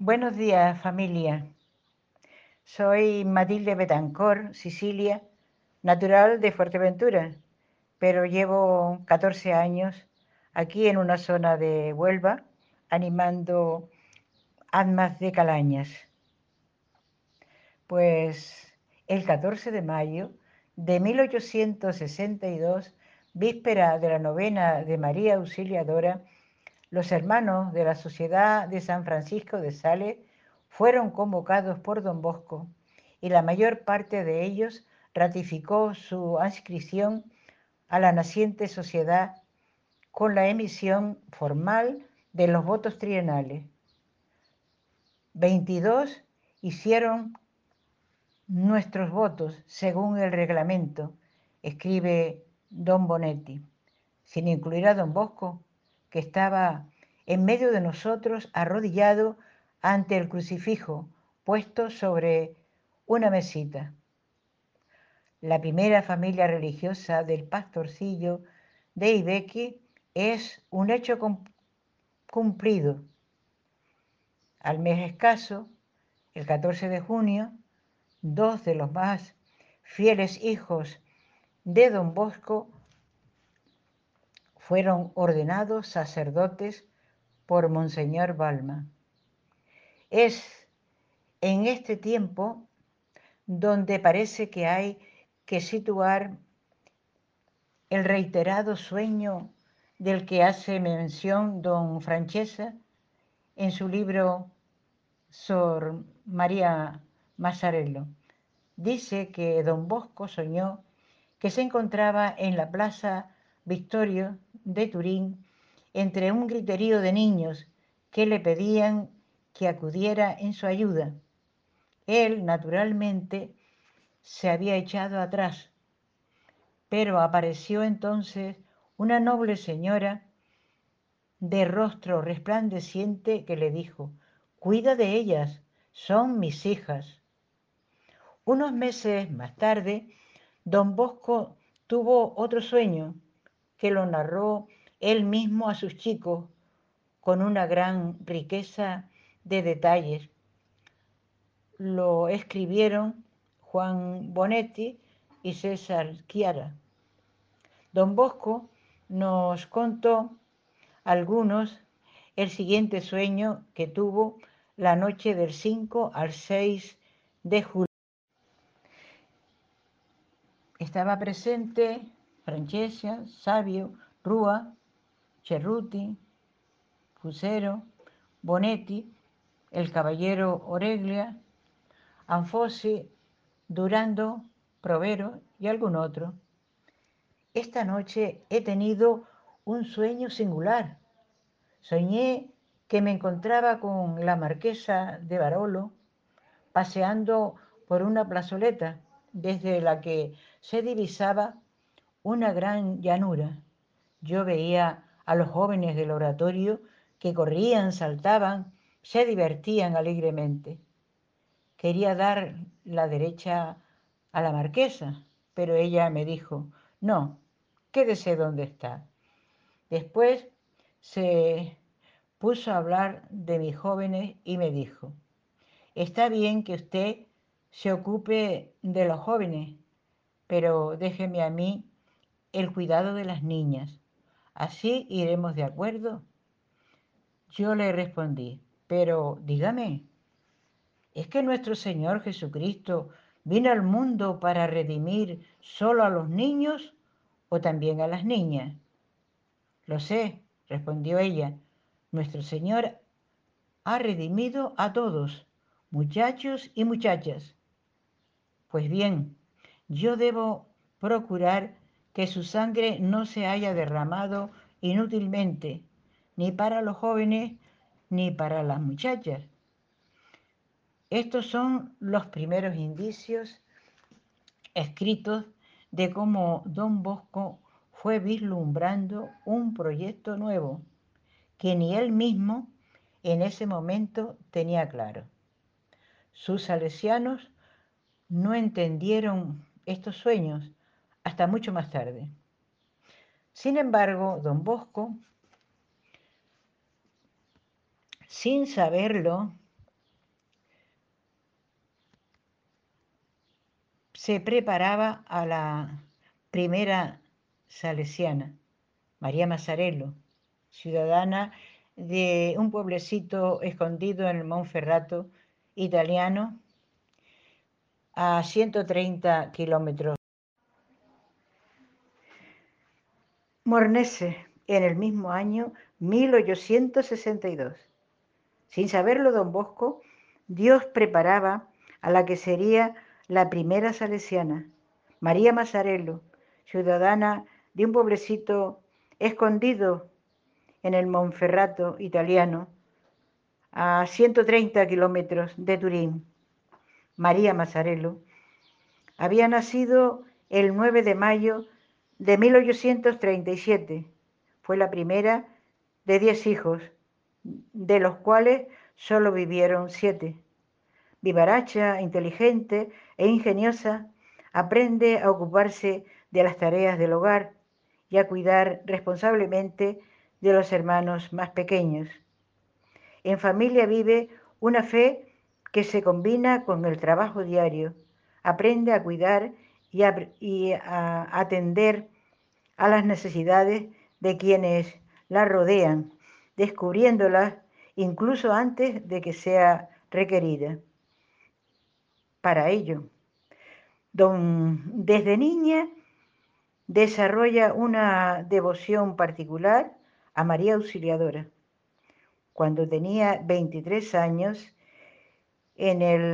Buenos días, familia. Soy Matilde Betancor, Sicilia, natural de Fuerteventura, pero llevo 14 años aquí en una zona de Huelva animando almas de calañas. Pues el 14 de mayo de 1862, víspera de la novena de María Auxiliadora, los hermanos de la Sociedad de San Francisco de Sales fueron convocados por don Bosco y la mayor parte de ellos ratificó su adscripción a la naciente sociedad con la emisión formal de los votos trienales. 22 hicieron nuestros votos según el reglamento, escribe don Bonetti, sin incluir a don Bosco, que estaba en medio de nosotros arrodillado ante el crucifijo puesto sobre una mesita. La primera familia religiosa del pastorcillo de Ibequi es un hecho cumplido. Al mes escaso, el 14 de junio, dos de los más fieles hijos de don Bosco fueron ordenados sacerdotes por Monseñor Balma. Es en este tiempo donde parece que hay que situar el reiterado sueño del que hace mención don Francesa en su libro Sor María Mazzarello. Dice que don Bosco soñó que se encontraba en la Plaza Victorio de Turín entre un griterío de niños que le pedían que acudiera en su ayuda. Él, naturalmente, se había echado atrás, pero apareció entonces una noble señora de rostro resplandeciente que le dijo: «Cuida de ellas, son mis hijas». Unos meses más tarde, don Bosco tuvo otro sueño que lo narró él mismo a sus chicos con una gran riqueza de detalles. Lo escribieron Juan Bonetti y César Chiara. Don Bosco nos contó algunos el siguiente sueño que tuvo la noche del 5 al 6 de julio. Estaba presente Francesca, Savio, Rúa, Cerruti, Fusero, Bonetti, el caballero Oreglia, Anfosi, Durando, Provero y algún otro. Esta noche he tenido un sueño singular. Soñé que me encontraba con la marquesa de Barolo paseando por una plazoleta desde la que se divisaba una gran llanura. Yo veía a los jóvenes del oratorio que corrían, saltaban, se divertían alegremente. Quería dar la derecha a la marquesa, pero ella me dijo: «No, quédese donde está». Después se puso a hablar de mis jóvenes y me dijo: «Está bien que usted se ocupe de los jóvenes, pero déjeme a mí el cuidado de las niñas. Así iremos de acuerdo». Yo le respondí: «Pero dígame, ¿es que nuestro Señor Jesucristo vino al mundo para redimir solo a los niños o también a las niñas?». «Lo sé», respondió ella, «nuestro Señor ha redimido a todos, muchachos y muchachas». «Pues bien, yo debo procurar que su sangre no se haya derramado inútilmente, ni para los jóvenes ni para las muchachas». Estos son los primeros indicios escritos de cómo don Bosco fue vislumbrando un proyecto nuevo que ni él mismo en ese momento tenía claro. Sus salesianos no entendieron estos sueños hasta mucho más tarde. Sin embargo, don Bosco, sin saberlo, se preparaba a la primera salesiana, María Mazzarello, ciudadana de un pueblecito escondido en el Monferrato italiano a 130 kilómetros. Mornese, en el mismo año 1862. Sin saberlo don Bosco, Dios preparaba a la que sería la primera salesiana, María Mazzarello, ciudadana de un pueblecito escondido en el Monferrato italiano, a 130 kilómetros de Turín. María Mazzarello había nacido el 9 de mayo de 1837. Fue la primera de 10 hijos, de los cuales solo vivieron 7. Vivaracha, inteligente e ingeniosa, aprende a ocuparse de las tareas del hogar y a cuidar responsablemente de los hermanos más pequeños. En familia vive una fe que se combina con el trabajo diario. Aprende a cuidar y a atender a las necesidades de quienes la rodean, descubriéndolas incluso antes de que sea requerida. Para ello, desde niña desarrolla una devoción particular a María Auxiliadora. Cuando tenía 23 años, en el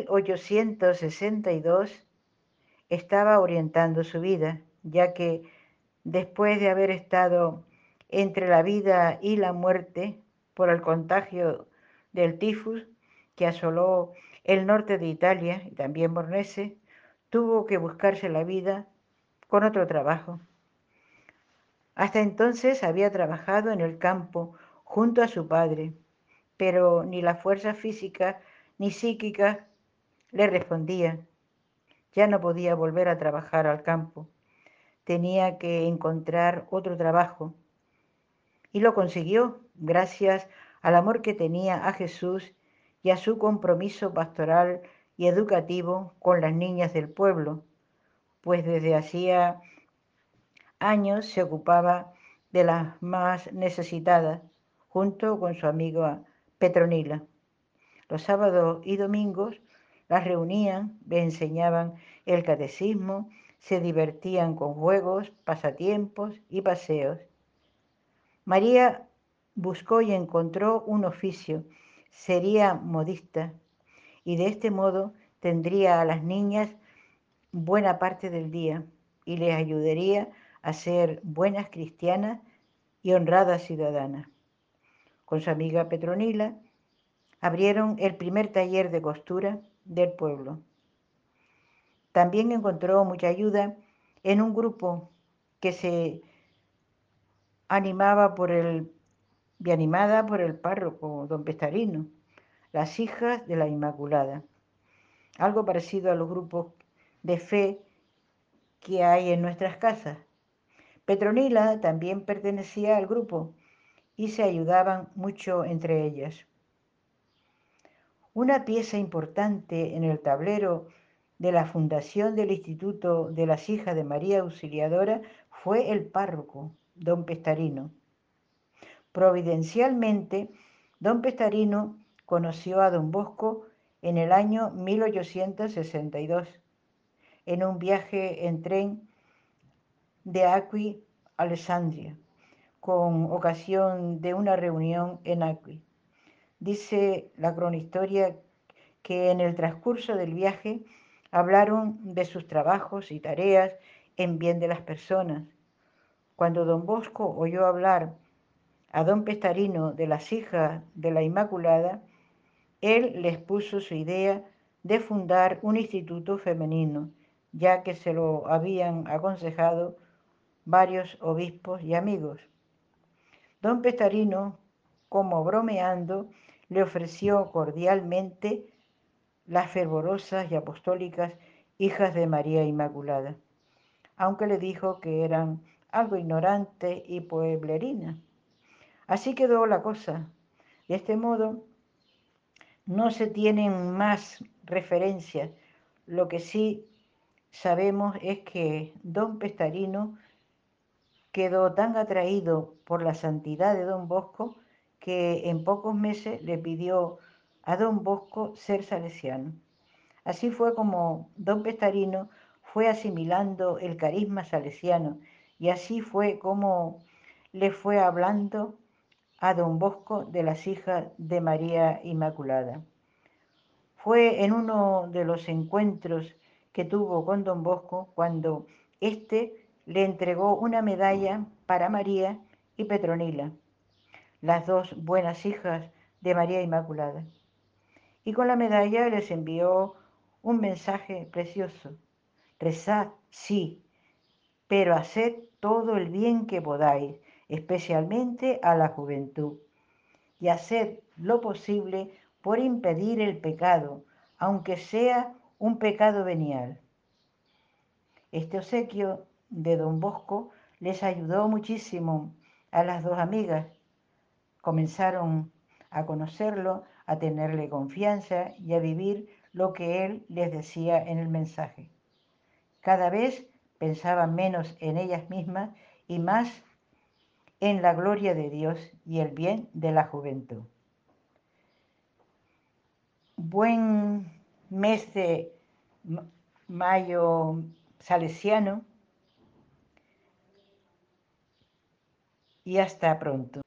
1862, estaba orientando su vida, ya que después de haber estado entre la vida y la muerte por el contagio del tifus que asoló el norte de Italia y también Bornese, tuvo que buscarse la vida con otro trabajo. Hasta entonces había trabajado en el campo junto a su padre, pero ni la fuerza física ni psíquica le respondía. Ya no podía volver a trabajar al campo. Tenía que encontrar otro trabajo. Y lo consiguió gracias al amor que tenía a Jesús y a su compromiso pastoral y educativo con las niñas del pueblo, pues desde hacía años se ocupaba de las más necesitadas, junto con su amiga Petronila. Los sábados y domingos las reunían, le enseñaban el catecismo, se divertían con juegos, pasatiempos y paseos. María buscó y encontró un oficio, sería modista, y de este modo tendría a las niñas buena parte del día y les ayudaría a ser buenas cristianas y honradas ciudadanas. Con su amiga Petronila abrieron el primer taller de costura del pueblo. También encontró mucha ayuda en un grupo que se animaba y animada por el párroco don Pestarino, las hijas de la Inmaculada, algo parecido a los grupos de fe que hay en nuestras casas. Petronila también pertenecía al grupo y se ayudaban mucho entre ellas. Una pieza importante en el tablero de la fundación del Instituto de las Hijas de María Auxiliadora fue el párroco, don Pestarino. Providencialmente, don Pestarino conoció a don Bosco en el año 1862, en un viaje en tren de Acqui a Alessandria, con ocasión de una reunión en Acqui. Dice la cronohistoria que en el transcurso del viaje hablaron de sus trabajos y tareas en bien de las personas. Cuando don Bosco oyó hablar a don Pestarino de las hijas de la Inmaculada, él les puso su idea de fundar un instituto femenino, ya que se lo habían aconsejado varios obispos y amigos. Don Pestarino, como bromeando, le ofreció cordialmente las fervorosas y apostólicas hijas de María Inmaculada, aunque le dijo que eran algo ignorante y pueblerina. Así quedó la cosa. De este modo, no se tienen más referencias. Lo que sí sabemos es que don Pestarino quedó tan atraído por la santidad de don Bosco que en pocos meses le pidió a don Bosco ser salesiano. Así fue como don Pestarino fue asimilando el carisma salesiano y así fue como le fue hablando a don Bosco de las hijas de María Inmaculada. Fue en uno de los encuentros que tuvo con don Bosco cuando éste le entregó una medalla para María y Petronila, las dos buenas hijas de María Inmaculada. Y con la medalla les envió un mensaje precioso. Rezad, sí, pero haced todo el bien que podáis, especialmente a la juventud, y haced lo posible por impedir el pecado, aunque sea un pecado venial. Este obsequio de don Bosco les ayudó muchísimo a las dos amigas. Comenzaron a conocerlo, a tenerle confianza y a vivir lo que él les decía en el mensaje. Cada vez pensaban menos en ellas mismas y más en la gloria de Dios y el bien de la juventud. Buen mes de mayo salesiano y hasta pronto.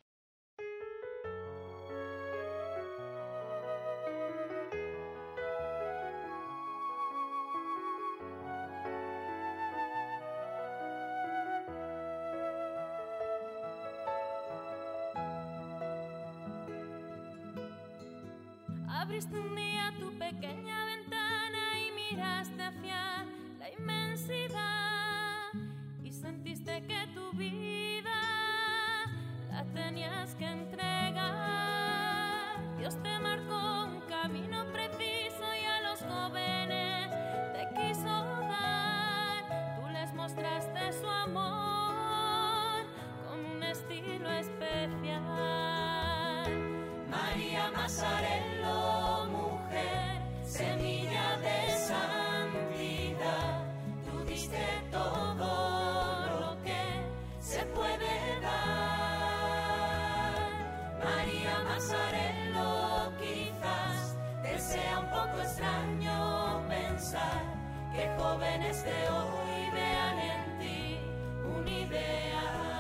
Abriste un día tu pequeña ventana y miraste hacia la inmensidad y sentiste que tu vida la tenías que entregar. Dios te marcó un camino preciso y a los jóvenes te quiso dar. Tú les mostraste su amor con un estilo especial. María Mazzarello, mujer, semilla de santidad, tú diste todo lo que se puede dar. María Mazzarello, quizás te sea un poco extraño pensar que jóvenes de hoy vean en ti un ideal.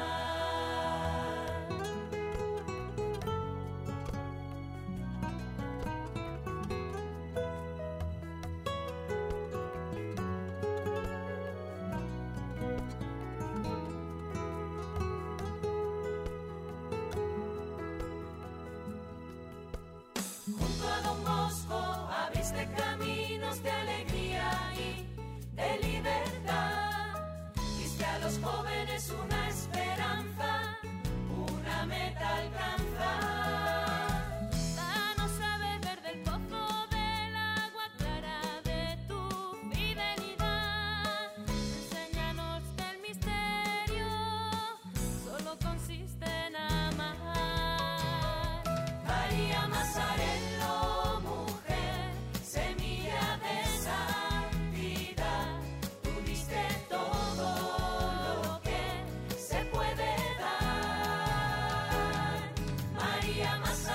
Junto a don Bosco abriste caminos de alegría y de libertad. Diste a los jóvenes una esperanza, una meta alcanzar. Danos a beber del pozo del agua clara de tu fidelidad. Enséñanos que el misterio solo consiste en amar. María Mazzarello, mujer, semilla de santidad, tú diste todo lo que se puede dar. María Mazzarello,